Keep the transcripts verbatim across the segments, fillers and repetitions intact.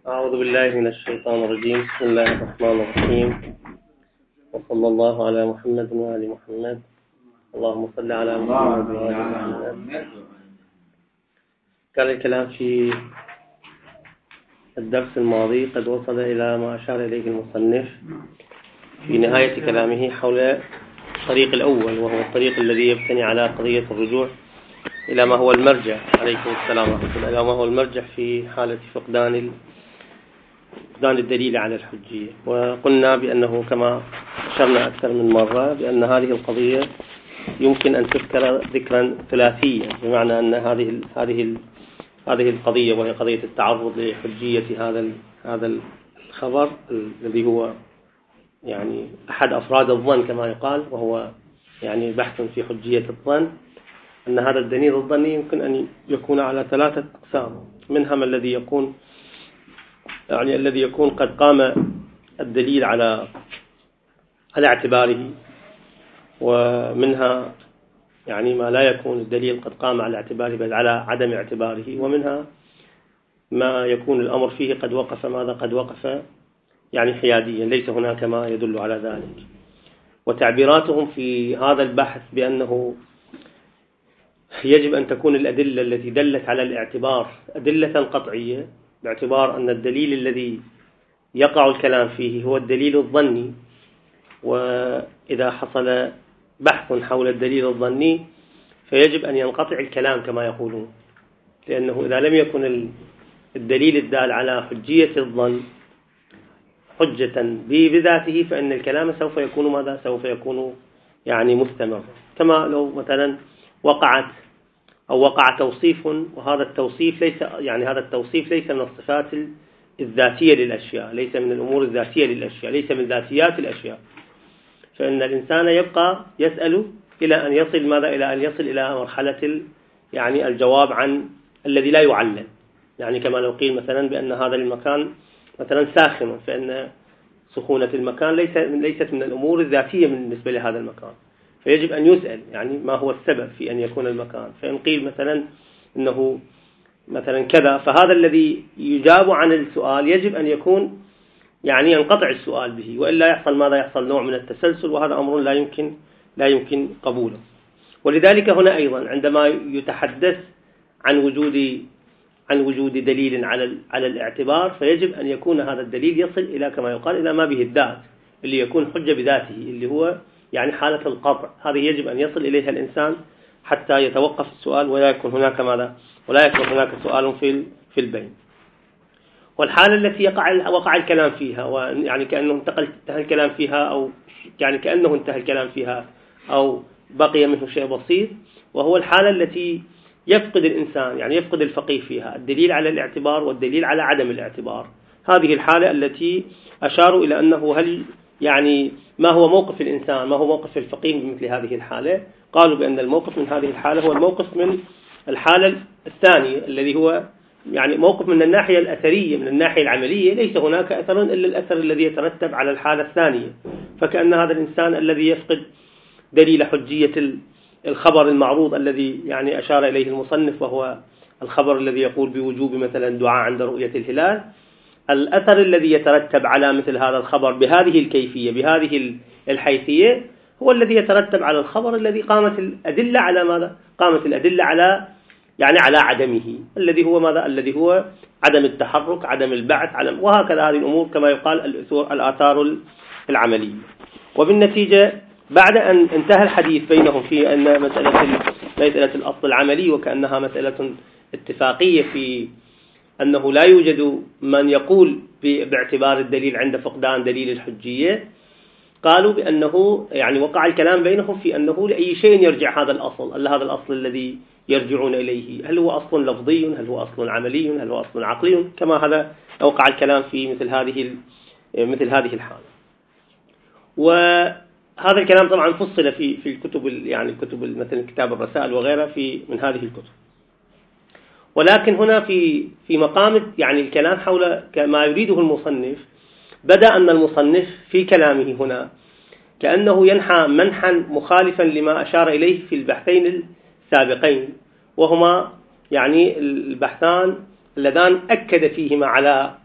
أعوذ بالله من الشيطان الرجيم. بسم الله الرحمن الرحيم، وصلى الله على محمد وآل محمد. اللهم صل على محمد وآل محمد. كان الكلام في الدرس الماضي قد وصل إلى ما أشار إليه المصنف في نهاية كلامه حول الطريق الأول، وهو الطريق الذي يبتني على قضية الرجوع إلى ما هو المرجع، عليكم السلام ورحمة الله، إلى ما هو المرجع في حالة فقدان فقدان الدليل على الحجية. وقلنا بأنه كما أشرنا أكثر من مرة بأن هذه القضية يمكن أن تذكر ذكرا ثلاثيا، بمعنى أن هذه هذه هذه القضية، وهي قضية التعرض لحجية هذا هذا الخبر الذي هو يعني أحد أفراد الظن كما يقال، وهو يعني بحث في حجية الظن، أن هذا الدليل الظني يمكن أن يكون على ثلاثة أقسام، منها ما الذي يكون يعني الذي يكون قد قام الدليل على على اعتباره، ومنها يعني ما لا يكون الدليل قد قام على اعتباره بل على عدم اعتباره، ومنها ما يكون الأمر فيه قد وقف ماذا قد وقف يعني حياديا، ليس هناك ما يدل على ذلك. وتعبيراتهم في هذا البحث بأنه يجب أن تكون الأدلة التي دلت على الاعتبار أدلة قطعية، باعتبار أن الدليل الذي يقع الكلام فيه هو الدليل الظني، وإذا حصل بحث حول الدليل الظني فيجب أن ينقطع الكلام كما يقولون، لأنه إذا لم يكن الدليل الدال على حجية الظن حجة بذاته فإن الكلام سوف يكون ماذا سوف يكون يعني مستمر. كما لو مثلا وقعت أو وقع توصيف، وهذا التوصيف ليس يعني هذا التوصيف ليس من الصفات الذاتية للأشياء، ليس من الأمور الذاتية للأشياء، ليس من ذاتيات الأشياء، فإن الإنسان يبقى يسأل إلى أن يصل ماذا إلى أن يصل إلى مرحلة يعني الجواب عن الذي لا يعلل. يعني كما لو قيل مثلا بأن هذا المكان مثلا ساخن، فإن سخونة المكان ليس ليست من الأمور الذاتية بالنسبة لهذا المكان، فيجب أن يسأل يعني ما هو السبب في أن يكون المكان. فإن قيل مثلا إنه مثلا كذا، فهذا الذي يجاب عن السؤال يجب أن يكون يعني ينقطع السؤال به، وإلا يحصل ماذا يحصل نوع من التسلسل، وهذا أمر لا يمكن لا يمكن قبوله. ولذلك هنا أيضا عندما يتحدث عن وجود عن وجود دليل على على الاعتبار، فيجب أن يكون هذا الدليل يصل إلى كما يقال إلى ما به الذات، اللي يكون حجة بذاته، اللي هو يعني حالة القطع. هذه يجب أن يصل إليها الإنسان حتى يتوقف السؤال ولا يكون هناك ماذا ولا يكون هناك سؤال في في البين. والحالة التي يقع وقع الكلام فيها، ويعني كأنه انتقل انتهى الكلام فيها، أو يعني كأنه انتهى الكلام فيها أو بقي منه شيء بسيط، وهو الحالة التي يفقد الإنسان يعني يفقد الفقيه فيها الدليل على الاعتبار والدليل على عدم الاعتبار. هذه الحالة التي أشاروا إلى أنه هل يعني ما هو موقف الإنسان، ما هو موقف الفقيه بمثل هذه الحالة. قالوا بأن الموقف من هذه الحالة هو الموقف من الحالة الثانية، الذي هو يعني موقف من الناحية الأثرية، من الناحية العملية ليس هناك أثر إلا الأثر الذي يترتب على الحالة الثانية. فكأن هذا الإنسان الذي يفقد دليل حجية الخبر المعروض الذي يعني أشار إليه المصنف، وهو الخبر الذي يقول بوجوب مثلا دعاء عند رؤية الهلال، الأثر الذي يترتب على مثل هذا الخبر بهذه الكيفية بهذه الحيثية هو الذي يترتب على الخبر الذي قامت الأدلة على ماذا قامت الأدلة على يعني على عدمه، الذي هو ماذا الذي هو عدم التحرك، عدم البعث، عدم وهكذا هذه الأمور كما يقال الآثار العملية. وبالنتيجة بعد أن انتهى الحديث بينهم في أن مسألة مسألة الأصل العملي وكأنها مسألة اتفاقية في أنه لا يوجد من يقول باعتبار الدليل عند فقدان دليل الحجية، قالوا بأنه يعني وقع الكلام بينهم في أنه لأي شيء يرجع هذا الأصل هذا الأصل الذي يرجعون إليه، هل هو أصل لفظي، هل هو أصل عملي، هل هو أصل عقلي، كما هذا وقع الكلام في مثل هذه مثل هذه الحالة. وهذا الكلام طبعا فصل في في الكتب يعني الكتب مثل كتاب الرسائل وغيرها في من هذه الكتب. ولكن هنا في في مقام يعني الكلام حول ما يريده المصنف، بدأ أن المصنف في كلامه هنا كأنه ينحى منحا مخالفا لما أشار إليه في البحثين السابقين، وهما يعني البحثان اللذان أكد فيهما على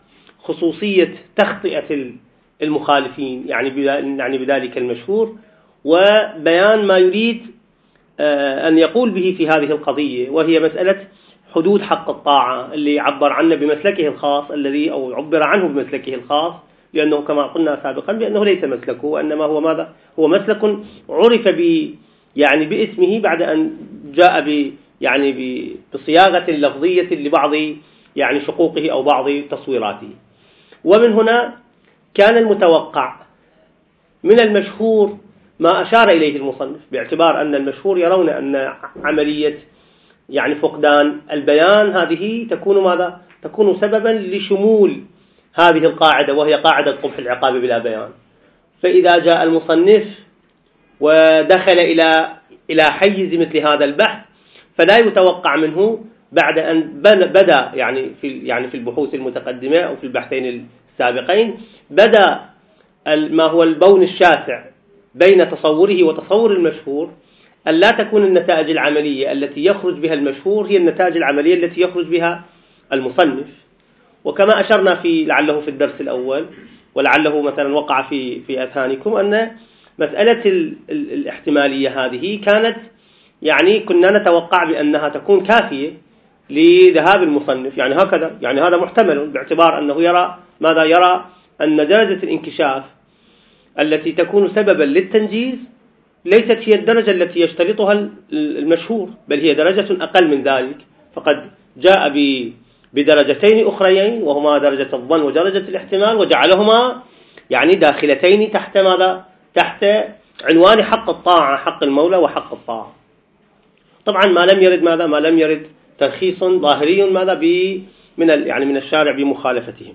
خصوصية تخطئة المخالفين يعني يعني بذلك المشهور، وبيان ما يريد أن يقول به في هذه القضية، وهي مسألة حدود حق الطاعة اللي عبر عنه بمسلكه الخاص الذي أو عبر عنه بمسلكه الخاص، لأنه كما قلنا سابقا بأنه ليس مسلكه، وإنما هو ماذا؟ هو مسلك عرف ب يعني باسمه بعد أن جاء ب يعني بصياغة لفظية لبعض يعني شقوقه أو بعض تصويراته. ومن هنا كان المتوقع من المشهور ما أشار إليه المصنف، باعتبار أن المشهور يرون أن عملية يعني فقدان البيان هذه تكون ماذا؟ تكون سببا لشمول هذه القاعدة، وهي قاعدة قبح العقاب بلا بيان. فإذا جاء المصنف ودخل إلى إلى حيز مثل هذا البحث، فلا يتوقع منه بعد أن بدأ يعني في يعني في البحوث المتقدمة أو في البحثين السابقين بدأ ما هو البون الشاسع بين تصوره وتصور المشهور، أن لا تكون النتائج العملية التي يخرج بها المشهور هي النتائج العملية التي يخرج بها المصنف. وكما أشرنا في لعله في الدرس الأول ولعله مثلا وقع في في أذهانكم أن مسألة ال ال الاحتمالية هذه كانت يعني كنا نتوقع بأنها تكون كافية لذهاب المصنف، يعني هكذا يعني هذا محتمل باعتبار أنه يرى ماذا؟ يرى أن درجة الانكشاف التي تكون سببا للتنجيز ليست هي الدرجة التي يشترطها المشهور، بل هي درجة أقل من ذلك، فقد جاء بدرجتين أخريين وهما درجة الظن ودرجة الاحتمال، وجعلهما يعني داخلتين تحت ماذا؟ تحت عنوان حق الطاعة، حق المولى وحق الطاعة. طبعا ما لم يرد ماذا؟ ما لم يرد ترخيص ظاهري ماذا ب من يعني من الشارع بمخالفتهم.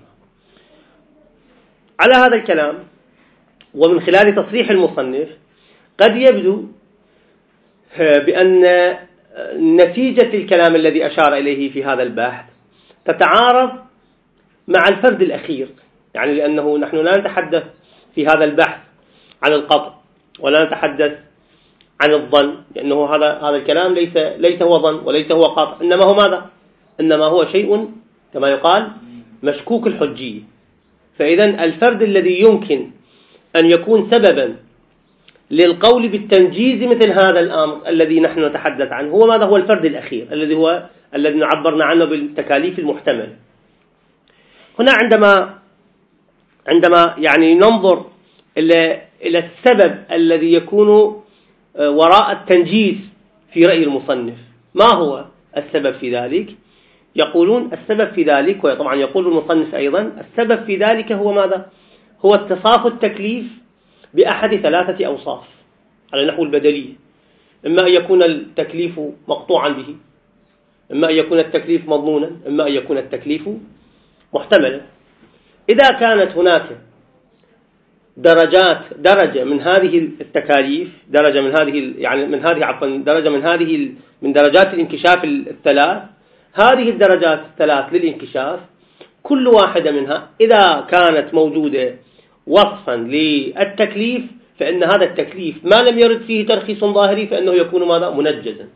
على هذا الكلام ومن خلال تصريح المصنف قد يبدو بأن نتيجة الكلام الذي أشار إليه في هذا البحث تتعارض مع الفرد الأخير، يعني لأنه نحن لا نتحدث في هذا البحث عن القطع ولا نتحدث عن الظن، لأنه هذا هذا الكلام ليس ليس هو ظن وليس هو قطع، إنما هو ماذا؟ إنما هو شيء كما يقال مشكوك الحجية. فإذا الفرد الذي يمكن أن يكون سببا للقول بالتنجيز مثل هذا الأمر الذي نحن نتحدث عنه هو ماذا؟ هو الفرد الأخير الذي هو الذي عبرنا عنه بالتكاليف المحتملة. هنا عندما عندما يعني ننظر إلى إلى السبب الذي يكون وراء التنجيز في رأي المصنف، ما هو السبب في ذلك؟ يقولون السبب في ذلك، وطبعا يقول المصنف أيضا السبب في ذلك هو ماذا؟ هو اتصاف التكليف بأحد ثلاثة أوصاف على نحو البدلية، إما أن يكون التكليف مقطوعا به، إما أن يكون التكليف مضمونا، إما أن يكون التكليف محتملا. إذا كانت هناك درجات درجة من هذه التكاليف، درجة من هذه يعني من هذه عفوا درجة من هذه من درجات الانكشاف الثلاث، هذه الدرجات الثلاث للانكشاف كل واحدة منها إذا كانت موجودة وصفا للتكليف فإن هذا التكليف ما لم يرد فيه ترخيص ظاهري فإنه يكون ماذا؟ منجزا.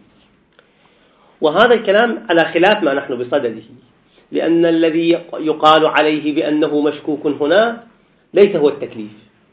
وهذا الكلام على خلاف ما نحن بصدده، لأن الذي يقال عليه بأنه مشكوك هنا ليس هو التكليف،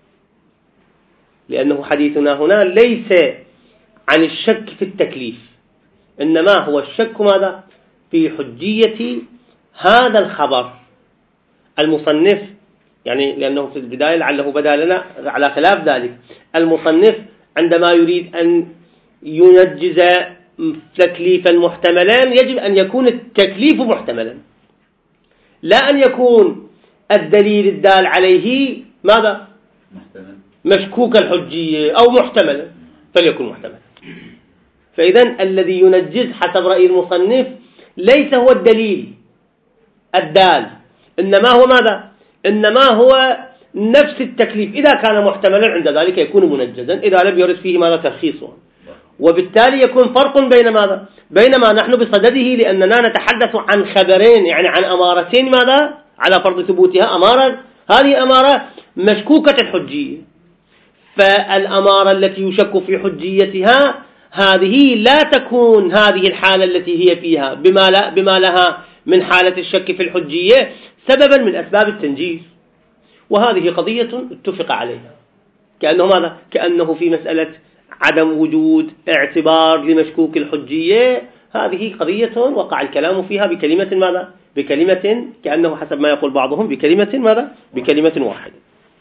لأنه حديثنا هنا ليس عن الشك في التكليف، إنما هو الشك ماذا؟ في حجية هذا الخبر. المصنف يعني لأنه في البداية لعله بدأ لنا على خلاف ذلك، المصنف عندما يريد أن ينجز تكليفا محتملا يجب أن يكون التكليف محتملا، لا أن يكون الدليل الدال عليه ماذا؟ محتمل مشكوك الحجية أو محتملا، فليكن محتملا. فإذا الذي ينجز حسب رأي المصنف ليس هو الدليل الدال، إنما هو ماذا؟ إنما هو نفس التكليف. إذا كان محتملا عند ذلك يكون منجزا، إذا لم يرد فيه ماذا؟ ترخيصه. وبالتالي يكون فرق بين ماذا؟ بين ما نحن بصدده، لأننا نتحدث عن خبرين يعني عن أمارتين ماذا؟ على فرض ثبوتها أمارة، هذه أمارة مشكوكة الحجية، فالأمارة التي يشك في حجيتها هذه لا تكون هذه الحالة التي هي فيها بما, لا بما لها من حالة الشك في الحجية، سببا من أسباب التنجيز، وهذه قضية اتفق عليها، كأنه ماذا؟ كأنه في مسألة عدم وجود اعتبار لمشكوك الحجية، هذه قضية وقع الكلام فيها بكلمة ماذا؟ بكلمة، كأنه حسب ما يقول بعضهم بكلمة ماذا؟ بكلمة واحدة.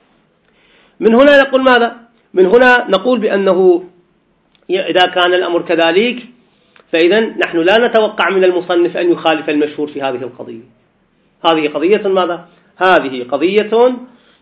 من هنا نقول ماذا؟ من هنا نقول بأنه إذا كان الأمر كذلك فإذا نحن لا نتوقع من المصنف أن يخالف المشهور في هذه القضية. هذه قضية ماذا؟ هذه قضية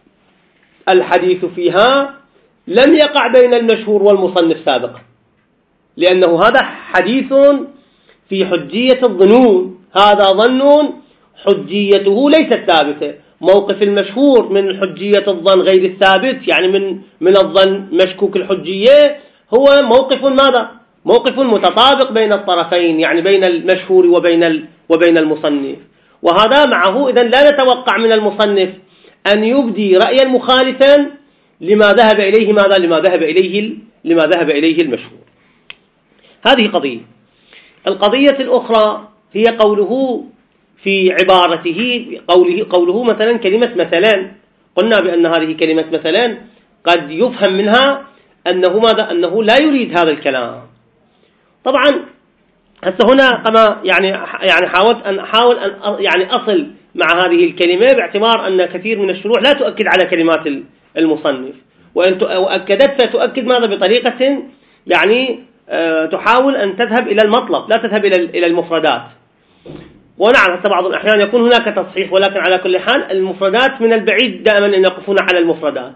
الحديث فيها لم يقع بين المشهور والمصنف سابقا، لأنه هذا حديث في حجية الظنون، هذا ظن حجيته ليست ثابتة. موقف المشهور من حجية الظن غير الثابت، يعني من من الظن مشكوك الحجية، هو موقف ماذا؟ موقف متطابق بين الطرفين، يعني بين المشهور وبين وبين المصنف. وهذا معه إذن لا نتوقع من المصنف أن يبدي رأيا مخالفا لما ذهب إليه ماذا؟ لما ذهب إليه لما ذهب إليه المشهور. هذه قضية. القضية الأخرى هي قوله في عبارته، قوله قوله مثلا كلمة مثلا. قلنا بأن هذه كلمة مثلا قد يفهم منها أنه ماذا؟ أنه لا يريد هذا الكلام. طبعا هسه هنا كما يعني يعني حاولت أن أحاول أن يعني أصل مع هذه الكلمة، باعتبار أن كثير من الشروح لا تؤكد على كلمات المصنف، وإن أكدت فتؤكد ماذا؟ بطريقة يعني تحاول أن تذهب إلى المطلب، لا تذهب إلى إلى المفردات. ونعم حتى بعض الأحيان يكون هناك تصحيح، ولكن على كل حال المفردات من البعيد دائما أن يقفون على المفردات.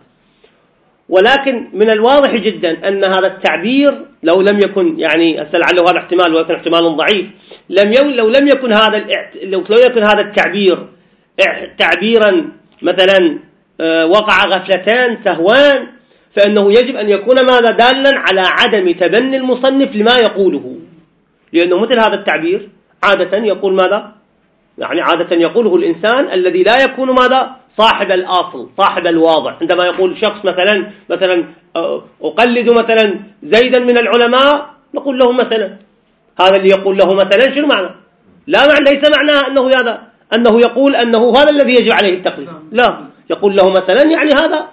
ولكن من الواضح جدا أن هذا التعبير لو لم يكن يعني لعله هذا احتمال ولكن احتمال ضعيف، لم يو لو لم يكن هذا لو لم يكن هذا التعبير تعبيرا مثلا وقع غفلتان سهوان، فإنه يجب أن يكون ماذا؟ دالا على عدم تبني المصنف لما يقوله، لأنه مثل هذا التعبير عادة يقول ماذا؟ يعني عادة يقوله الإنسان الذي لا يكون ماذا؟ صاحب الأصل، صاحب الواضع. عندما يقول شخص مثلا مثلا أقلد مثلا زيدا من العلماء، نقول له مثلا، هذا اللي يقول له مثلا شنو معنى؟ لا معنى ليس معناه أنه هذا أنه يقول أنه هذا الذي يجب عليه التقليد، لا، يقول له مثلا يعني هذا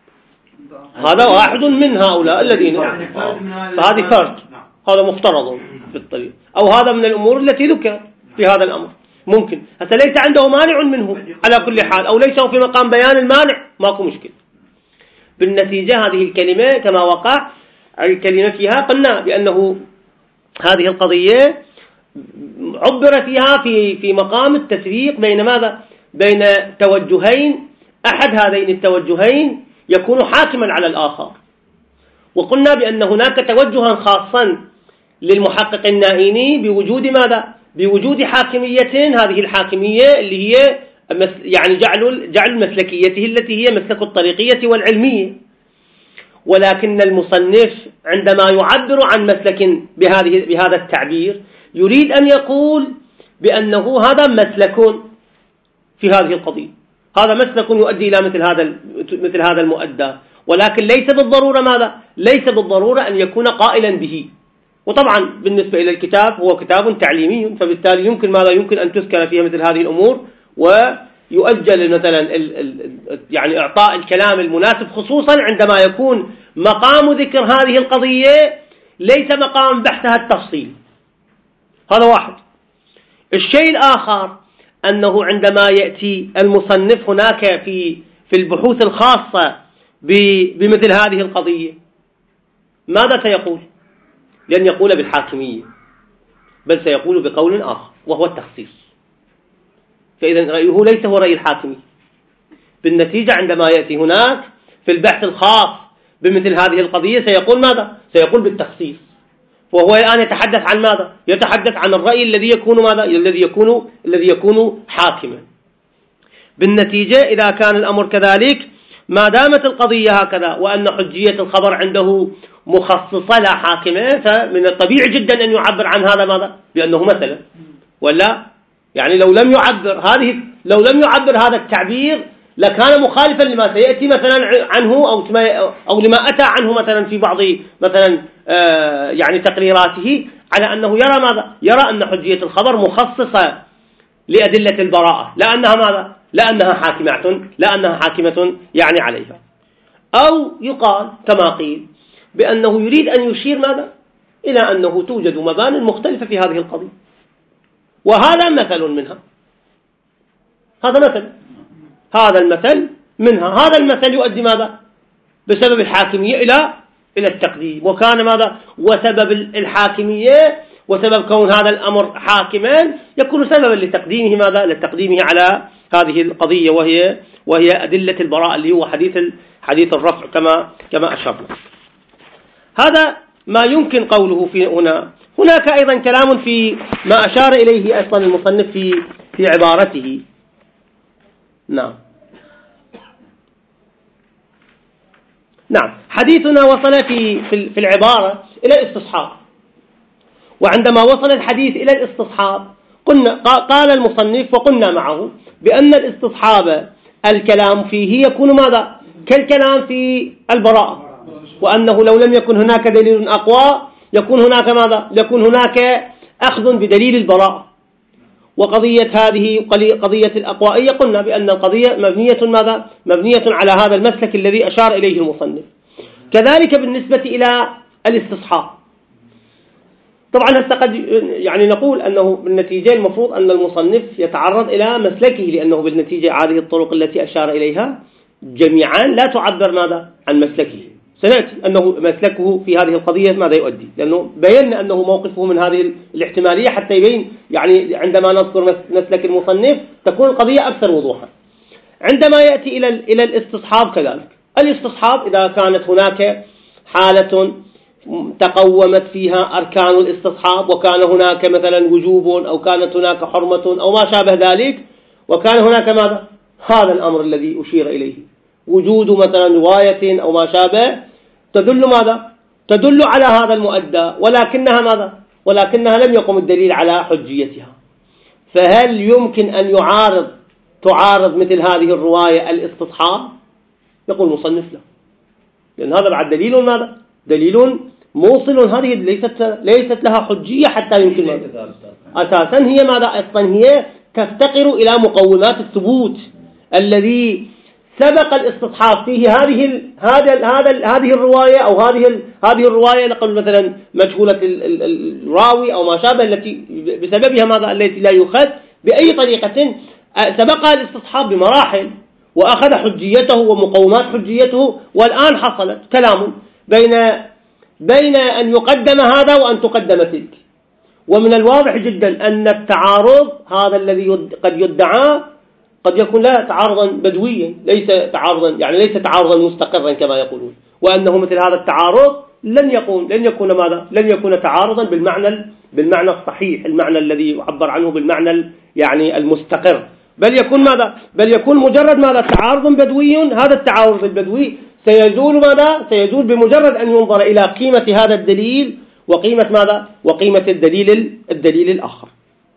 هذا واحد من هؤلاء الذين يعني فهذه فرد، هذا مفترض في الطريق، أو هذا من الأمور التي ذكر في هذا الأمر ممكن. حتى ليس عنده مانع منه على كل حال، أو ليس في مقام بيان المانع، ماكو مشكلة. بالنتيجة هذه الكلمة كما وقع الكلمة فيها قلنا بأنه هذه القضية عبر فيها في في مقام التسويق بين ماذا؟ بين توجهين، أحد هذين التوجهين يكون حاكما على الآخر. وقلنا بأن هناك توجها خاصا للمحقق النائيني بوجود ماذا؟ بوجود حاكمية، هذه الحاكمية اللي هي يعني جعل جعل مسلكيته التي هي مسلك الطريقية والعلمية. ولكن المصنف عندما يعبر عن مسلك بهذه بهذا التعبير يريد أن يقول بأنه هذا مسلك في هذه القضية، هذا مسلك يؤدي إلى مثل هذا مثل هذا المؤدى، ولكن ليس بالضرورة ماذا؟ ليس بالضرورة أن يكون قائلا به. وطبعا بالنسبة إلى الكتاب هو كتاب تعليمي، فبالتالي يمكن ماذا؟ يمكن أن تذكر فيها مثل هذه الأمور، ويؤجل مثلا ال ال يعني إعطاء الكلام المناسب، خصوصا عندما يكون مقام ذكر هذه القضية ليس مقام بحثها التفصيل. هذا واحد. الشيء الآخر أنه عندما يأتي المصنف هناك في في البحوث الخاصة بمثل هذه القضية ماذا سيقول؟ لن يقول بالحاكمية، بل سيقول بقول آخر وهو التخصيص. فإذا رأيه ليس هو رأي الحاكمي. بالنتيجة عندما يأتي هناك في البحث الخاص بمثل هذه القضية سيقول ماذا؟ سيقول بالتخصيص. وهو الآن يتحدث عن ماذا؟ يتحدث عن الرأي الذي يكون ماذا؟ الذي يكون الذي يكون حاكما. بالنتيجة إذا كان الأمر كذلك، ما دامت القضية هكذا وأن حجية الخبر عنده مخصصة لا حاكمة، فمن الطبيعي جدا أن يعبر عن هذا ماذا؟ بأنه مثلا، ولا يعني لو لم يعبر هذه لو لم يعبر هذا التعبير لكان مخالفا لما سيأتي مثلا عنه أو أو لما أتى عنه مثلا في بعض مثلا يعني تقريراته، على أنه يرى ماذا؟ يرى أن حجية الخبر مخصصة لأدلة البراءة، لأنها ماذا؟ لأنها حاكمة لأنها حاكمة يعني عليها. أو يقال كما قيل بأنه يريد أن يشير ماذا؟ إلى أنه توجد مبان مختلفة في هذه القضية، وهذا مثل منها. هذا مثل هذا المثل منها هذا المثل يؤدي ماذا؟ بسبب الحاكمية إلى إلى التقديم. وكان ماذا؟ وسبب الحاكمية وسبب كون هذا الأمر حاكما يكون سببا لتقديمه ماذا؟ لتقديمه على هذه القضية، وهي وهي أدلة البراءة اللي هو حديث حديث الرفع كما كما أشرنا. هذا ما يمكن قوله في هنا. هناك أيضا كلام في ما أشار إليه أصلا المصنف في في عبارته. نعم نعم حديثنا وصل في في العبارة إلى الاستصحاب، وعندما وصل الحديث إلى الاستصحاب قلنا قال المصنف وقلنا معه بأن الاستصحاب الكلام فيه يكون ماذا؟ كالكلام في البراءة، وأنه لو لم يكن هناك دليل أقوى يكون هناك ماذا؟ يكون هناك أخذ بدليل البراءة. وقضية هذه قضية الأقوائية قلنا بأن القضية مبنية ماذا؟ مبنية على هذا المسلك الذي أشار إليه المصنف. كذلك بالنسبة إلى الاستصحاب، طبعا هسه قد يعني نقول أنه بالنتيجة المفروض أن المصنف يتعرض إلى مسلكه، لأنه بالنتيجة هذه الطرق التي أشار إليها جميعا لا تعبر ماذا؟ عن مسلكه. سنأتي أنه مسلكه في هذه القضية ماذا يؤدي، لأنه بينا أنه موقفه من هذه الاحتمالية حتى يبين، يعني عندما نذكر مسلك المصنف تكون القضية أكثر وضوحا. عندما يأتي إلى إلى الاستصحاب كذلك، الاستصحاب إذا كانت هناك حالة تقومت فيها أركان الاستصحاب، وكان هناك مثلا وجوب أو كانت هناك حرمة أو ما شابه ذلك، وكان هناك ماذا؟ هذا الأمر الذي أشير إليه، وجود مثلا رواية أو ما شابه تدل ماذا؟ تدل على هذا المؤدى، ولكنها ماذا؟ ولكنها لم يقم الدليل على حجيتها. فهل يمكن أن يعارض تعارض مثل هذه الرواية الاستصحاب؟ يقول المصنف لا، لأن هذا بعد دليل ماذا؟ دليل موصل، هذه ليست ليست لها حجية حتى يمكن ماذا؟ أساسا هي ماذا؟ أصلا هي تفتقر إلى مقومات الثبوت الذي سبق الاستصحاب فيه هذه هذا هذا هذه الرواية أو هذه هذه الرواية نقول مثلا مجهولة الراوي أو ما شابه، التي بسببها ماذا؟ التي لا يؤخذ بأي طريقة، سبقها الاستصحاب بمراحل وأخذ حجيته ومقومات حجيته، والآن حصلت كلام بين بين أن يقدم هذا وأن تقدم تلك. ومن الواضح جدا أن التعارض هذا الذي قد يدعى قد يكون لا تعارضا بدويا، ليس تعارضا يعني ليس تعارضا مستقرا كما يقولون، وأنه مثل هذا التعارض لن يكون لن يكون ماذا؟ لن يكون تعارضا بالمعنى بالمعنى الصحيح، المعنى الذي يعبر عنه بالمعنى يعني المستقر، بل يكون ماذا؟ بل يكون مجرد ماذا؟ تعارض بدوي. هذا التعارض البدوي سيزول ماذا؟ سيزول بمجرد أن ينظر إلى قيمة هذا الدليل وقيمة ماذا؟ وقيمة الدليل الدليل الآخر.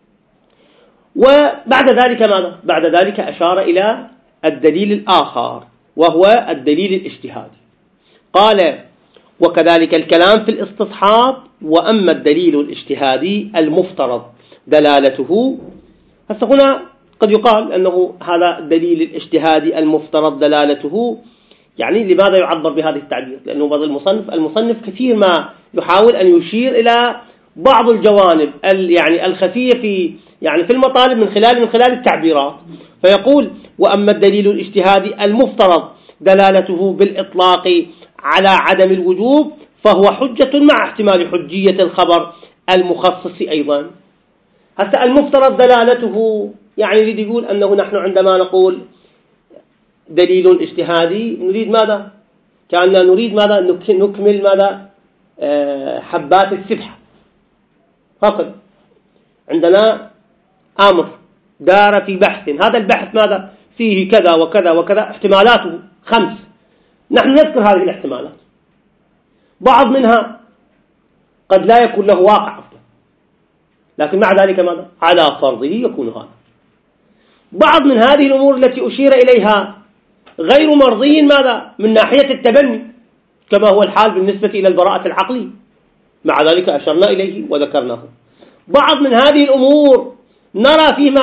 وبعد ذلك ماذا؟ بعد ذلك أشار إلى الدليل الآخر وهو الدليل الاجتهادي. قال وكذلك الكلام في الاستصحاب، وأما الدليل الاجتهادي المفترض دلالته. هسه هنا قد يقال أنه هذا الدليل الاجتهادي المفترض دلالته، يعني لماذا يعبر بهذه التعبير؟ لأنه بعض المصنف المصنف كثير ما يحاول أن يشير إلى بعض الجوانب يعني الخفية في يعني في المطالب من خلال من خلال التعبيرات، فيقول وأما الدليل الاجتهادي المفترض دلالته بالإطلاق على عدم الوجوب فهو حجة مع احتمال حجية الخبر المخصص أيضا. هسه المفترض دلالته يعني يريد يقول أنه نحن عندما نقول دليل اجتهادي نريد ماذا؟ كأننا نريد ماذا؟ نكمل ماذا؟ حبات السبحة فقط. عندنا أمر دار في بحث، هذا البحث ماذا؟ فيه كذا وكذا وكذا، احتمالاته خمس، نحن نذكر هذه الاحتمالات، بعض منها قد لا يكون له واقع أصلا، لكن مع ذلك ماذا؟ على فرضه يكون هذا. بعض من هذه الأمور التي أشير إليها غير مرضي ماذا؟ من ناحية التبني، كما هو الحال بالنسبة إلى البراءة العقلية، مع ذلك أشرنا إليه وذكرناه. بعض من هذه الأمور نرى فيه ماذا؟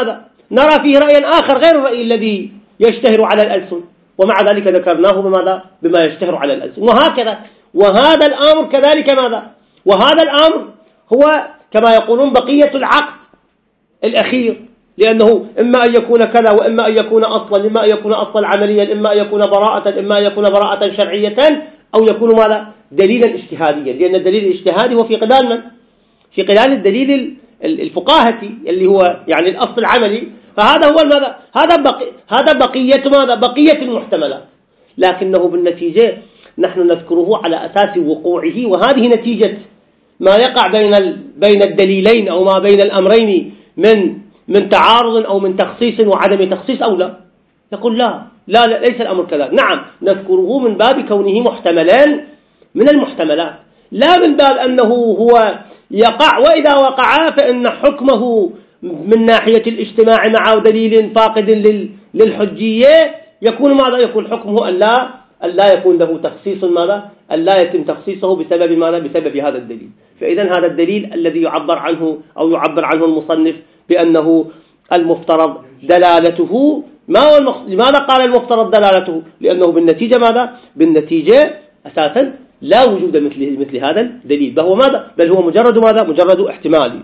نرى فيه رأيا آخر غير الرأي الذي يشتهر على الألسن، ومع ذلك ذكرناه بماذا؟ بما يشتهر على الألسن، وهكذا. وهذا الأمر كذلك ماذا؟ وهذا الأمر هو كما يقولون بقية العقد الأخير، لأنه إما أن يكون كذا وإما أن يكون أصلا، إما أن يكون أصلا عمليا، إما أن يكون براءة، إما أن يكون براءة شرعية، أو يكون ماذا؟ دليلا اجتهاديا، لأن الدليل الاجتهادي هو في قبال من؟ في قبال الدليل الفقاهتي اللي هو يعني الأصل العملي. فهذا هو ماذا؟ هذا بقي هذا بقية ماذا؟ بقية المحتملات، لكنه بالنتيجة نحن نذكره على أساس وقوعه، وهذه نتيجة ما يقع بين بين الدليلين أو ما بين الأمرين من من تعارض أو من تخصيص وعدم تخصيص أو لا. يقول لا لا, لا ليس الأمر كذلك. نعم نذكره من باب كونه محتملان من المحتملات، لا من باب أنه هو يقع، وإذا وقع فإن حكمه من ناحية الاجتماع مع دليل فاقد للحجية يكون ماذا؟ يكون حكمه أن لا أن لا يكون له تخصيص ماذا؟ أن لا يتم تخصيصه بسبب ماذا؟ بسبب هذا الدليل. فإذا هذا الدليل الذي يعبر عنه أو يعبر عنه المصنف بأنه المفترض دلالته، ما هو المخ... لماذا قال المفترض دلالته؟ لأنه بالنتيجة ماذا؟ بالنتيجة أساسا لا وجود مثل مثل هذا الدليل، بل هو ماذا؟ بل هو مجرد ماذا؟ مجرد احتمالي.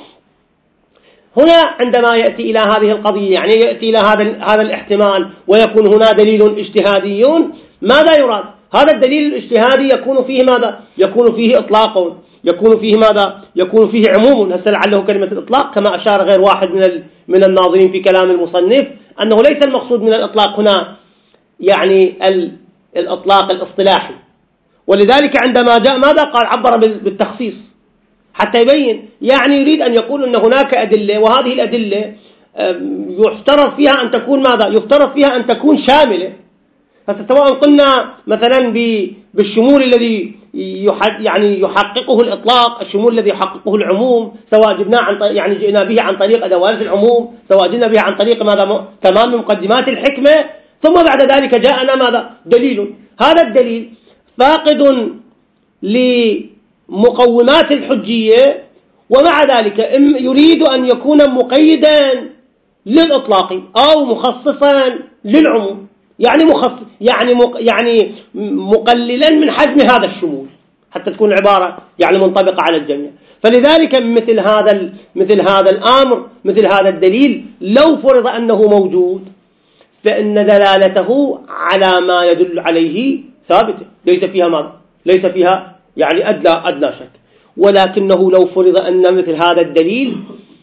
هنا عندما يأتي إلى هذه القضية، يعني يأتي إلى هذا هذا الاحتمال ويكون هنا دليل اجتهادي، ماذا يراد؟ هذا الدليل الاجتهادي يكون فيه ماذا؟ يكون فيه إطلاق، يكون فيه ماذا؟ يكون فيه عموم. هسه لعله كلمة الإطلاق كما أشار غير واحد من من الناظرين في كلام المصنف أنه ليس المقصود من الإطلاق هنا يعني الإطلاق الاصطلاحي، ولذلك عندما جاء ماذا قال؟ عبر بالتخصيص حتى يبين، يعني يريد أن يقول أن هناك أدلة، وهذه الأدلة يفترض فيها أن تكون ماذا؟ يفترض فيها أن تكون شاملة. فسواء قلنا مثلا بالشمول الذي يعني يحققه الإطلاق، الشمول الذي يحققه العموم، سواء جبنا عن يعني جئنا به عن طريق أدوات العموم، سواء جئنا به عن طريق ماذا؟ تمام مقدمات الحكمة، ثم بعد ذلك جاءنا ماذا؟ دليل. هذا الدليل فاقد لمقومات الحجية، ومع ذلك يريد أن يكون مقيدا للإطلاق أو مخصصا للعموم، يعني مخصص يعني مق يعني مقللا من حجم هذا الشمول حتى تكون العبارة يعني منطبقة على الجميع. فلذلك مثل هذا مثل هذا الأمر، مثل هذا الدليل لو فرض أنه موجود فإن دلالته على ما يدل عليه ثابتة، ليس فيها ماذا؟ ليس فيها يعني أدنى أدنى شك. ولكنه لو فرض أن مثل هذا الدليل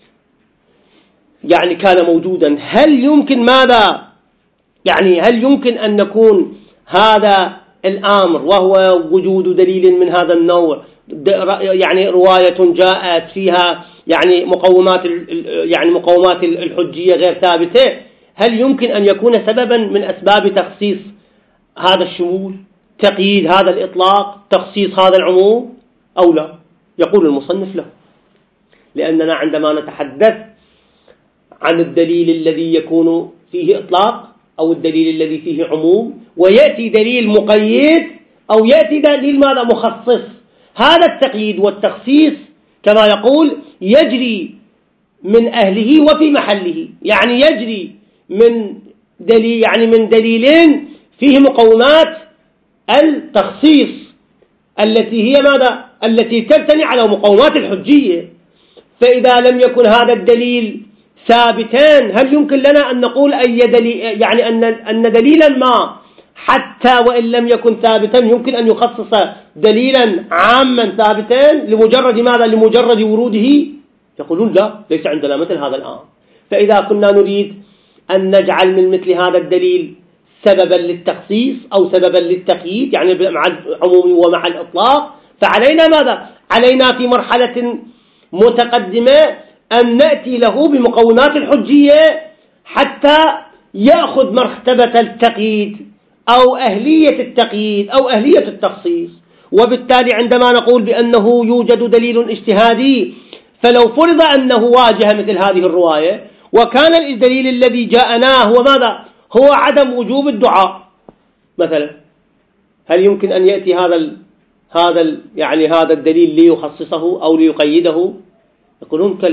يعني كان موجودا، هل يمكن ماذا؟ يعني هل يمكن أن نكون هذا الأمر وهو وجود دليل من هذا النوع، يعني رواية جاءت فيها يعني مقومات يعني مقومات الحجية غير ثابتة، هل يمكن أن يكون سببا من أسباب تخصيص هذا الشمول، تقييد هذا الإطلاق، تخصيص هذا العموم أو لا؟ يقول المصنف له، لأننا عندما نتحدث عن الدليل الذي يكون فيه إطلاق أو الدليل الذي فيه عموم، ويأتي دليل مقيد أو يأتي دليل ماذا؟ مخصص، هذا التقييد والتخصيص كما يقول يجري من أهله وفي محله، يعني يجري من دليل يعني من دليلين فيه مقومات التخصيص التي هي ماذا؟ التي تبتني على مقومات الحجية. فإذا لم يكن هذا الدليل ثابتان، هل يمكن لنا أن نقول أي دليل يعني أن أن دليلا ما حتى وإن لم يكن ثابتا يمكن أن يخصص دليلا عاما ثابتا لمجرد ماذا؟ لمجرد وروده؟ يقولون لا، ليس عندنا مثل هذا الآن. فإذا كنا نريد أن نجعل من مثل هذا الدليل سببا للتخصيص أو سببا للتقييد يعني مع العموم ومع الإطلاق، فعلينا ماذا؟ علينا في مرحلة متقدمة أن نأتي له بمقومات الحجية حتى يأخذ مرتبة التقييد أو أهلية التقييد أو أهلية التخصيص. وبالتالي عندما نقول بأنه يوجد دليل اجتهادي، فلو فرض أنه واجه مثل هذه الرواية وكان الدليل الذي جاءناه هو ماذا؟ هو عدم وجوب الدعاء مثلا، هل يمكن أن يأتي هذا ال هذا ال يعني هذا الدليل ليخصصه أو ليقيده؟ يقولون كلا،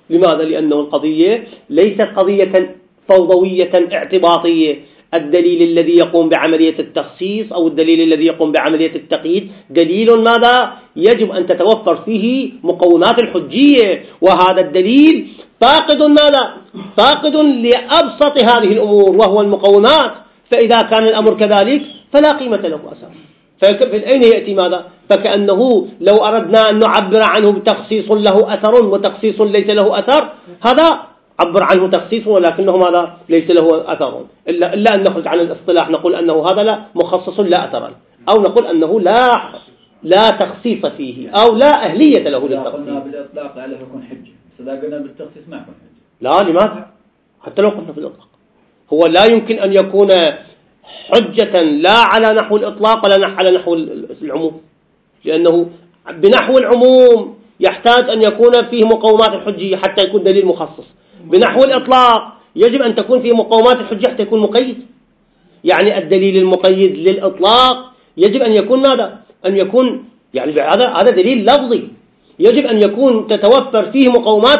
لماذا؟ لأنه القضية ليست قضية فوضوية اعتباطية. الدليل الذي يقوم بعملية التخصيص أو الدليل الذي يقوم بعملية التقييد دليل ماذا؟ يجب أن تتوفر فيه مقومات الحجية، وهذا الدليل فاقد ماذا؟ فاقد لأبسط هذه الأمور وهو المقومات. فإذا كان الأمر كذلك فلا قيمة له أثر. فأين يأتي ماذا؟ فكأنه لو أردنا أن نعبر عنه بتخصيص له أثر وتخصيص ليس له أثر، هذا عبر عنه تخصيص ولكنه ماذا؟ ليس له أثر، إلا, إلا أن نخرج عن الاصطلاح نقول أنه هذا لا مخصص لا أثر، أو نقول أنه لا لا تخصيص فيه أو لا أهلية له للتخصيص. قلنا بالإطلاق لا يكون حجة، إذا قلنا بالتخصيص ما يكون حجة. لا، لماذا؟ حتى لو قلنا بالإطلاق هو لا يمكن أن يكون حجة لا على نحو الإطلاق ولا على نحو العموم، لأنه بنحو العموم يحتاج أن يكون فيه مقومات الحجية حتى يكون دليل مخصص. بنحو الإطلاق يجب أن تكون فيه مقومات الحجة حتى يكون مقيد. يعني الدليل المقيد للإطلاق يجب أن يكون ماذا؟ أن يكون يعني هذا هذا دليل لفظي، يجب أن يكون تتوفر فيه مقومات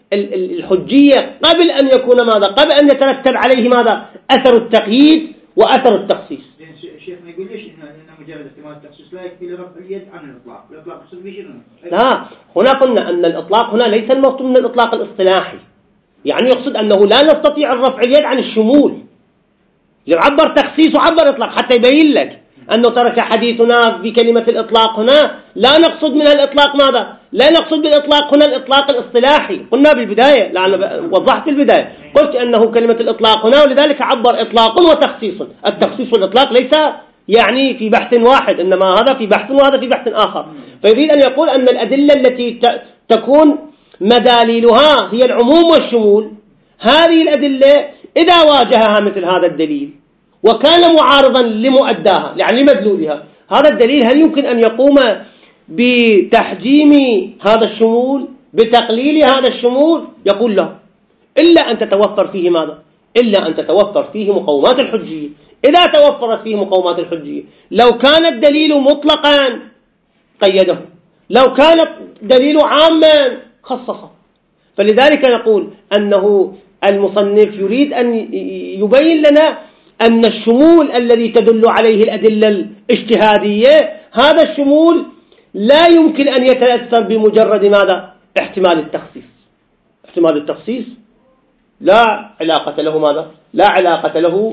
الحجية قبل أن يكون ماذا؟ قبل أن يترتب عليه ماذا؟ أثر التقييد وأثر التخصيص. الشيخ ما يقول ليش إحنا مجرد احتمال التخصيص لا يكفي لرفع اليد عن الإطلاق؟ الإطلاق يقصد به شنو؟ لا، هنا قلنا أن الإطلاق هنا ليس المقصود من الإطلاق الإصطلاحي، يعني يقصد أنه لا نستطيع الرفع اليد عن الشمول. يعبر تخصيص وعبر إطلاق حتى يبين لك أنه ترك حديثنا بكلمة الإطلاق هنا لا نقصد منها الإطلاق ماذا؟ لا نقصد بالإطلاق هنا الإطلاق الإصطلاحي. قلنا بالبداية، لأن وضحت في البداية قلت أنه كلمة الإطلاق هنا ولذلك عبر إطلاق وتخصيص. التخصيص والإطلاق ليس يعني في بحث واحد، إنما هذا في بحث وهذا في بحث آخر. فيريد أن يقول أن الأدلة التي تكون مداليلها هي العموم والشمول، هذه الأدلة إذا واجهها مثل هذا الدليل وكان معارضا لمؤداها يعني لمدلولها، هذا الدليل هل يمكن أن يقوم بتحجيم هذا الشمول بتقليل هذا الشمول؟ يقول لا، إلا أن تتوفر فيه ماذا؟ إلا أن تتوفر فيه مقومات الحجية. إذا توفرت فيه مقومات الحجية لو كان الدليل مطلقا قيده، لو كان الدليل عاما خصصه. فلذلك نقول أنه المصنف يريد أن يبين لنا أن الشمول الذي تدل عليه الأدلة الاجتهادية هذا الشمول لا يمكن أن يتأثر بمجرد ماذا؟ احتمال التخصيص. احتمال التخصيص لا علاقة له ماذا؟ لا علاقة له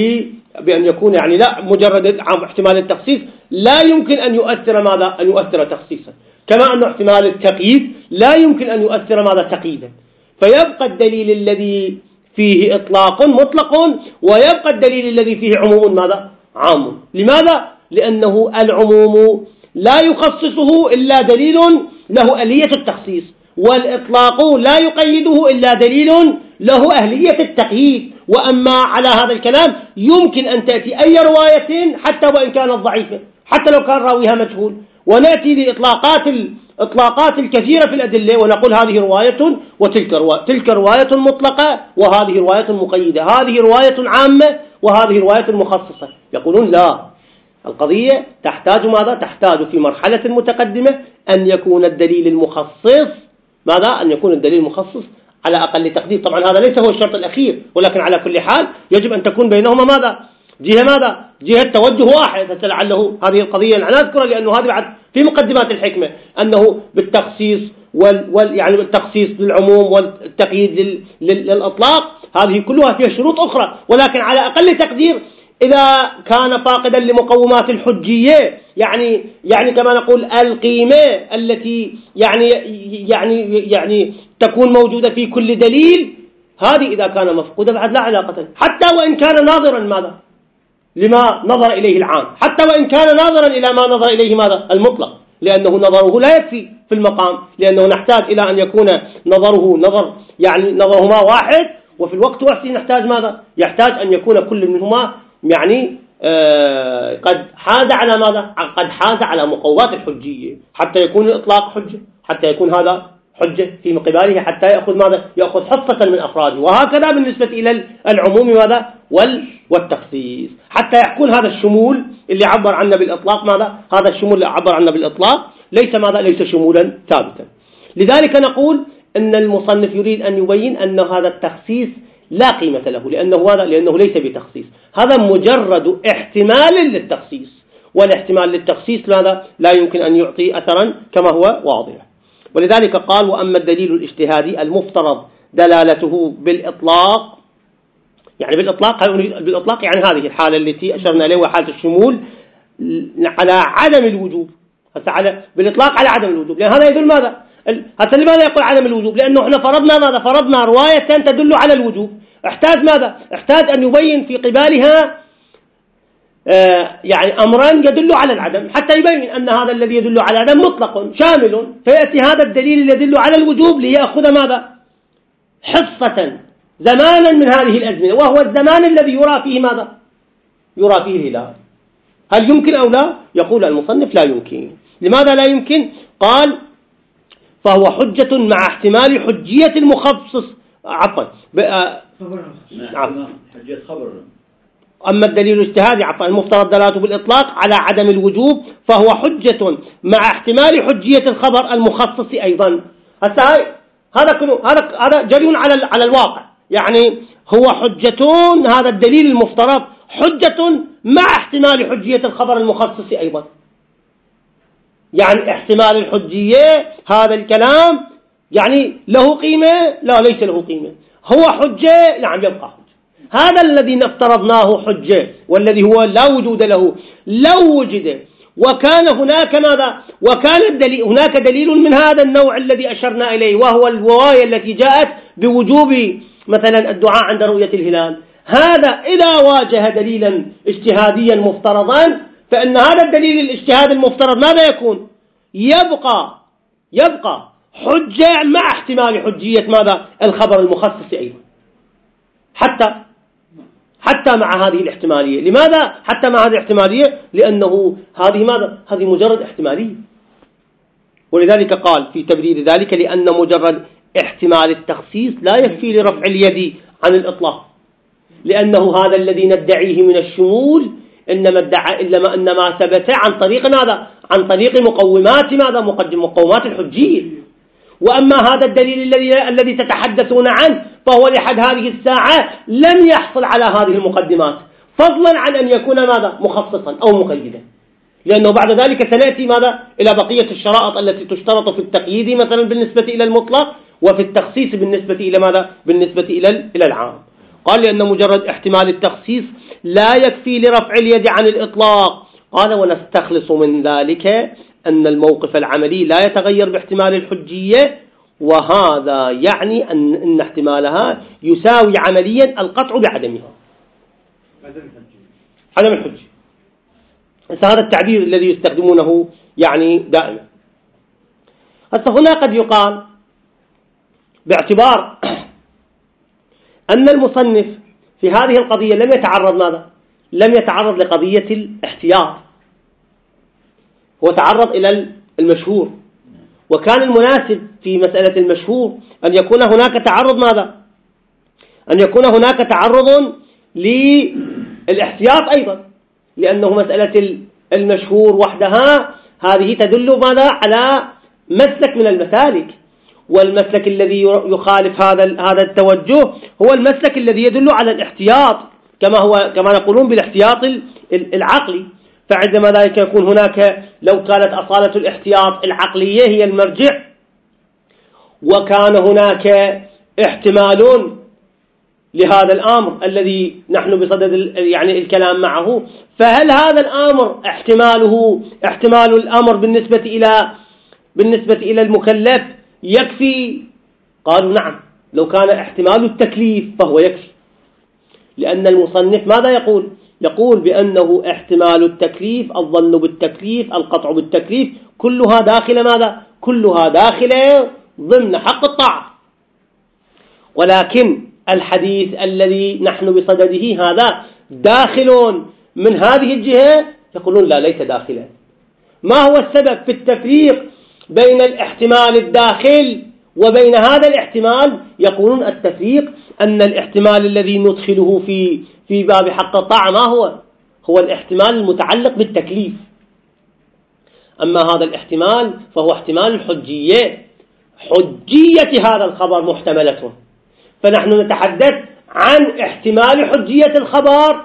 بأن يكون يعني لا مجرد احتمال التخصيص لا يمكن أن يؤثر ماذا؟ أن يؤثر تخصيصا، كما أن احتمال التقييد لا يمكن أن يؤثر ماذا؟ تقييدا. فيبقى الدليل الذي فيه إطلاق مطلق ويبقى الدليل الذي فيه عموم ماذا؟ عام. لماذا؟ لأنه العموم لا يخصصه إلا دليل له أهلية التخصيص، والإطلاق لا يقيده إلا دليل له أهلية التقييد. وأما على هذا الكلام يمكن أن تأتي أي رواية حتى وإن كانت ضعيفة، حتى لو كان راويها مجهول، ونأتي لإطلاقات الإطلاقات الكثيرة في الأدلة ونقول هذه رواية وتلك رواية، تلك رواية مطلقة وهذه رواية مقيدة، هذه رواية عامة وهذه رواية مخصصة. يقولون لا، القضية تحتاج ماذا؟ تحتاج في مرحلة متقدمة أن يكون الدليل المخصص ماذا؟ أن يكون الدليل المخصص على أقل تقدير. طبعا هذا ليس هو الشرط الأخير، ولكن على كل حال يجب أن تكون بينهما ماذا؟ جهة ماذا؟ جهة توجه واحد. لعله هذه القضية أنا أذكرها لأنه هذه بعد في مقدمات الحكمة، أنه بالتخصيص وال, وال يعني بالتخصيص للعموم والتقييد لل... لل... للإطلاق هذه كلها فيها شروط أخرى، ولكن على أقل تقدير إذا كان فاقدا لمقومات الحجية يعني يعني كما نقول القيمة التي يعني يعني يعني تكون موجودة في كل دليل، هذه إذا كان مفقودا بعد لا علاقة، حتى وإن كان ناظرا ماذا؟ لما نظر إليه العام، حتى وإن كان ناظرا إلى ما نظر إليه ماذا؟ المطلق، لأنه نظره لا يكفي في المقام، لأنه نحتاج إلى أن يكون نظره نظر يعني نظرهما واحد، وفي الوقت نفسه نحتاج ماذا؟ يحتاج أن يكون كل منهما يعني آه قد حاز على ماذا؟ قد حاز على مقومات الحجية حتى يكون الإطلاق حجة، حتى يكون هذا حجة في مقباله، حتى يأخذ ماذا؟ يأخذ حصة من أفراده. وهكذا بالنسبة إلى العموم ماذا؟ والتخصيص، حتى يكون هذا الشمول اللي عبر عنه بالإطلاق ماذا؟ هذا الشمول اللي عبر عنه بالإطلاق ليس ماذا؟ ليس شمولا ثابتا. لذلك نقول أن المصنف يريد أن يبين أن هذا التخصيص لا قيمة له، لأنه هذا لأنه ليس بتخصيص، هذا مجرد احتمال للتخصيص، والاحتمال للتخصيص ماذا لا يمكن أن يعطي أثرا كما هو واضح. ولذلك قال: وأما الدليل الاجتهادي المفترض دلالته بالإطلاق، يعني بالإطلاق بالإطلاق يعني هذه الحالة التي أشرنا إليها وحالة الشمول على عدم الوجوب، على بالإطلاق على عدم الوجوب، لأن هذا يدل ماذا؟ هذا لماذا يقول عدم الوجوب؟ لأنه احنا فرضنا ماذا؟ فرضنا رواية تدل على الوجوب، احتاج ماذا؟ احتاج أن يبين في قبالها آه يعني أمران يدل على العدم حتى يبين أن هذا الذي يدل على العدم مطلق شامل، فيأتي هذا الدليل الذي يدل على الوجوب ليأخذ ماذا؟ حصة زمانا من هذه الأزمنة، وهو الزمان الذي يرى فيه ماذا؟ يرى فيه الهلال. هل يمكن أو لا؟ يقول المصنف لا يمكن. لماذا لا يمكن؟ قال: فهو حجة مع احتمال حجية المخصص عفوا حجية خبر. أما الدليل الاجتهادي عفوا المفترض دلالته بالإطلاق على عدم الوجوب فهو حجة مع احتمال حجية الخبر المخصص أيضا. هذا كله هذا هذا جري على على الواقع، يعني هو حجتون، هذا الدليل المفترض حجة مع احتمال حجية الخبر المخصص أيضا. يعني احتمال الحجية هذا الكلام يعني له قيمة؟ لا، ليس له قيمة. هو حجة؟ نعم يبقى حجة. هذا الذي نفترضناه حجة والذي هو لا وجود له، لو وجد وكان هناك ماذا؟ وكان الدليل هناك دليل من هذا النوع الذي أشرنا إليه، وهو الرواية التي جاءت بوجوب مثلا الدعاء عند رؤية الهلال، هذا إذا واجه دليلا اجتهاديا مفترضا فإن هذا الدليل الاجتهاد المفترض ماذا يكون؟ يبقى يبقى حجة مع احتمال حجية ماذا؟ الخبر المخصص أيضا، حتى حتى مع هذه الاحتمالية. لماذا حتى مع هذه الاحتمالية؟ لأنه هذه ماذا؟ هذه مجرد احتمالية. ولذلك قال في تبرير ذلك: لأن مجرد احتمال التخصيص لا يكفي لرفع اليد عن الإطلاق، لأنه هذا الذي ندعيه من الشمول إنما ادعى إنما إنما ثبت عن طريق ماذا؟ عن طريق مقومات ماذا؟ مقدم مقومات الحجية. وأما هذا الدليل الذي الذي تتحدثون عنه فهو لحد هذه الساعة لم يحصل على هذه المقدمات، فضلا عن أن يكون ماذا؟ مخصصا أو مقيدا، لأنه بعد ذلك سنأتي ماذا؟ إلى بقية الشرائط التي تشترط في التقييد مثلا بالنسبة إلى المطلق، وفي التخصيص بالنسبة إلى ماذا؟ بالنسبة إلى إلى العام. قال: لأن مجرد احتمال التخصيص لا يكفي لرفع اليد عن الإطلاق. قال: ونستخلص من ذلك أن الموقف العملي لا يتغير باحتمال الحجية، وهذا يعني أن, أن احتمالها يساوي عمليا القطع بعدمها، عدم الحجة. هذا التعبير الذي يستخدمونه يعني دائما. هسه هنا قد يقال باعتبار أن المصنف في هذه القضية لم يتعرض ماذا؟ لم يتعرض لقضية الاحتياط، هو تعرض إلى المشهور، وكان المناسب في مسألة المشهور أن يكون هناك تعرض ماذا؟ أن يكون هناك تعرض للاحتياط أيضا، لأنه مسألة المشهور وحدها هذه تدل ماذا؟ على مسلك من المسالك، والمسلك الذي يخالف هذا هذا التوجه هو المسلك الذي يدل على الاحتياط، كما هو كما يقولون بالاحتياط العقلي. فعندما ذلك يكون هناك، لو كانت أصالة الاحتياط العقلية هي المرجع، وكان هناك احتمال لهذا الأمر الذي نحن بصدد يعني الكلام معه، فهل هذا الأمر احتماله احتمال الأمر بالنسبة إلى بالنسبة إلى المكلف يكفي؟ قالوا نعم، لو كان احتمال التكليف فهو يكفي، لأن المصنف ماذا يقول؟ يقول بأنه احتمال التكليف، الظن بالتكليف، القطع بالتكليف، كلها داخل ماذا؟ كلها داخل ضمن حق الطاعة. ولكن الحديث الذي نحن بصدده هذا داخل من هذه الجهة، يقولون لا، ليس داخلا. ما هو السبب في التفريق بين الاحتمال الداخل وبين هذا الاحتمال؟ يقولون التفريق أن الاحتمال الذي ندخله في في باب حق الطاعة ما هو؟ هو الاحتمال المتعلق بالتكليف. أما هذا الاحتمال فهو احتمال الحجية، حجية هذا الخبر محتملة، فنحن نتحدث عن احتمال حجية الخبر،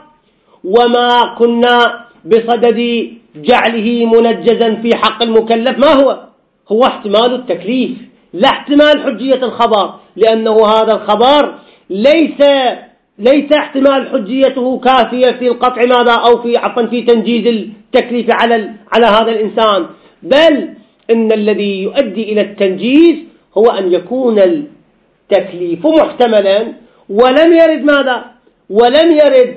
وما كنا بصدد جعله منجزا في حق المكلف ما هو هو احتمال التكليف، لا احتمال حجية الخبر، لأنه هذا الخبر ليس ليس احتمال حجيته كافية في القطع ماذا أو في عفوا في تنجيز التكليف على على هذا الإنسان، بل إن الذي يؤدي إلى التنجيز هو أن يكون التكليف محتملا ولم يرد ماذا ولم يرد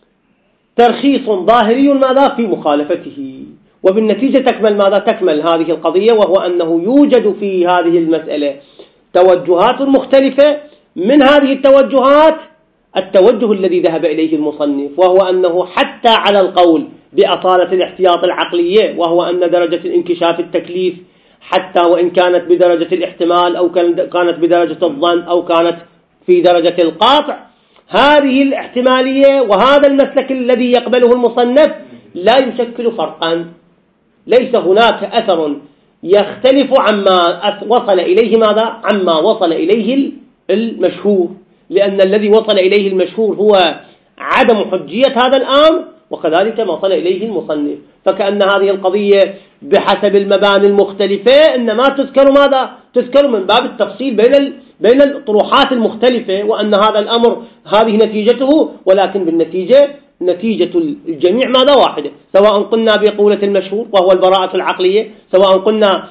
ترخيص ظاهري ماذا في مخالفته، وبالنتيجة تكمل ماذا تكمل هذه القضية، وهو أنه يوجد في هذه المسألة توجهات مختلفة. من هذه التوجهات التوجه الذي ذهب إليه المصنف، وهو أنه حتى على القول بأصالة الاحتياط العقلية، وهو أن درجة الانكشاف التكليف حتى وإن كانت بدرجة الاحتمال أو كانت بدرجة الظن أو كانت في درجة القاطع، هذه الاحتمالية وهذا المسلك الذي يقبله المصنف لا يشكل فرقا، ليس هناك أثر يختلف عما وصل إليه ماذا عما وصل إليه المشهور، لأن الذي وصل إليه المشهور هو عدم حجية هذا الأمر، وكذلك ما وصل إليه المصنف، فكأن هذه القضية بحسب المباني المختلفة إنما تذكر ماذا تذكر من باب التفصيل بين بين الطروحات المختلفة، وأن هذا الأمر هذه نتيجته، ولكن بالنتيجة نتيجة الجميع ماذا واحدة، سواء قلنا بقولة المشهور وهو البراءة العقلية، سواء قلنا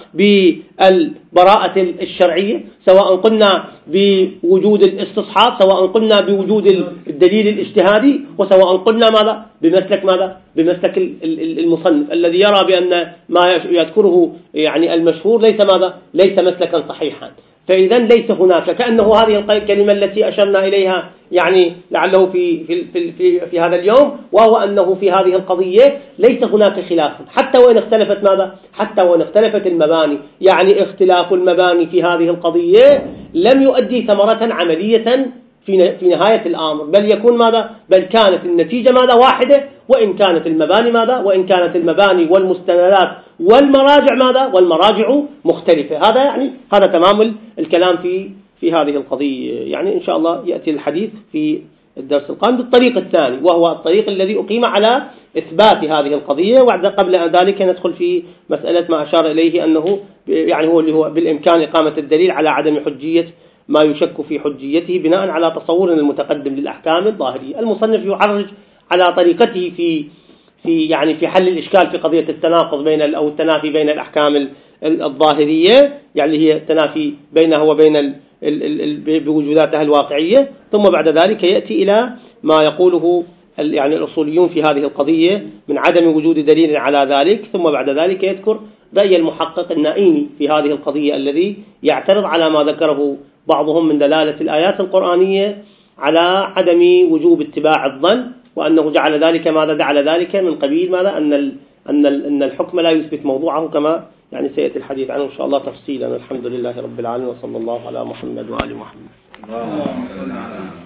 بالبراءة الشرعية، سواء قلنا بوجود الاستصحاب، سواء قلنا بوجود الدليل الاجتهادي، وسواء قلنا ماذا بمسلك ماذا بمسلك المصنف الذي يرى بأن ما يذكره يعني المشهور ليس ماذا ليس مسلكا صحيحا. فإذا ليس هناك كأنه هذه الكلمة التي أشرنا إليها يعني لعله في في في في, في هذا اليوم، وهو أنه في هذه القضية ليس هناك خلاف حتى وإن اختلفت ماذا حتى وإن اختلفت المباني، يعني اختلاف المباني في هذه القضية لم يؤدي ثمرة عملية في في نهاية الأمر، بل يكون ماذا بل كانت النتيجة ماذا واحدة، وإن كانت المباني ماذا وإن كانت المباني والمستندات والمراجع ماذا والمراجع مختلفة. هذا يعني هذا تمام الكلام في في هذه القضية. يعني إن شاء الله يأتي الحديث في الدرس القادم بالطريق الثاني، وهو الطريق الذي أقيم على إثبات هذه القضية، وبعد قبل ذلك ندخل في مسألة ما أشار إليه أنه يعني هو اللي هو بالإمكان إقامة الدليل على عدم حجية ما يشك في حجيته بناء على تصور المتقدم للأحكام الظاهرية. المصنف يعرج على طريقته في في يعني في حل الإشكال في قضية التناقض بين أو التنافي بين الأحكام الظاهرية، يعني هي التنافي بينها وبين بوجوداتها الواقعية، ثم بعد ذلك يأتي إلى ما يقوله يعني الأصوليون في هذه القضية من عدم وجود دليل على ذلك، ثم بعد ذلك يذكر رأي المحقق النائيني في هذه القضية الذي يعترض على ما ذكره بعضهم من دلالة الآيات القرآنية على عدم وجوب اتباع الظن، وأنه جعل ذلك ماذا جعل ذلك من قبيل ماذا أن ال أن ال أن الحكم لا يثبت موضوعه، كما يعني سيأتي الحديث عنه إن شاء الله تفصيلا. الحمد لله رب العالمين، وصلى الله على محمد وآل محمد.